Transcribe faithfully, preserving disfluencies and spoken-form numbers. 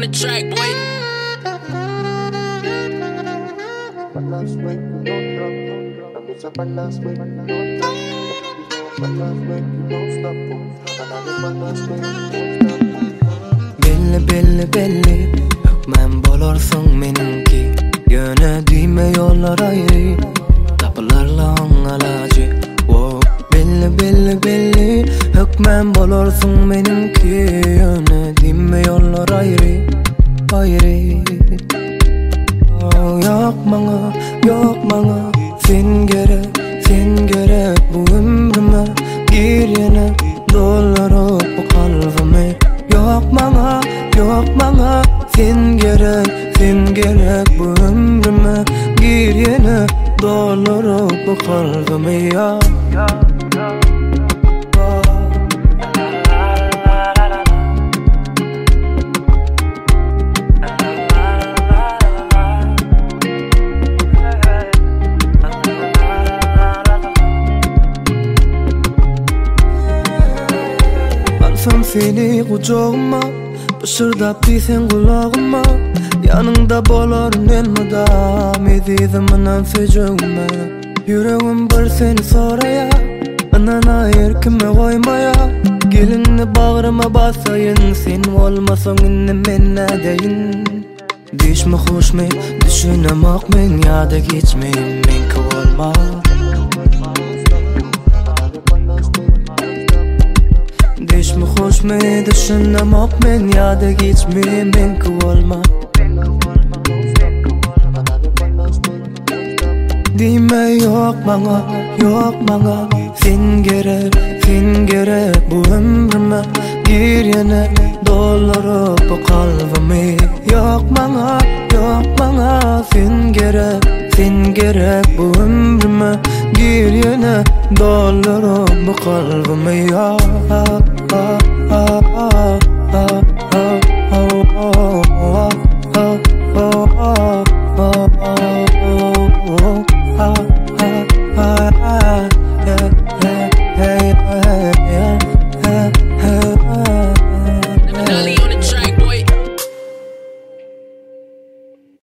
the track, boy. Belli belli belli hükmen bolarsan menimki. Yönedime yollar ayrı tapılarla alacı. Oh, belli belli belli hükmen bolarsan menimki. Yönedime yollar ayrı ayrı. Oh, yok bana yok bana sen gerek sen gerek bu ömrüme. Gir yine doldurup bu kalbimi. Yok bana yok bana sen gerek sen gerek bu ömrüme. Gir yine doldurup bu kalbimi ya. Alsam seni kucağıma, pışırdap değsen kulağıma. Yanında bolarım elmadam, edizimden secağıma. Yüreğim bir seni soraya, anana erkime koymaya. Gelinni bağrıma basayın, sen olmasan inni men nedeyin. Düşme hoş me, düşünemek men ya da geçmeyim men kıvalma. Düşme hoş me, düşünemek men ya da geçmeyim men kıvalma. Dime yok bana, yok bana sen gerek, sen gerek bu ömrüme. Gir yine doldurup bu kalbimi. Yok bana, yok bana sen gerek, sen gerek bu ömrüme. Gir yine doldurup bu kalbimi ya.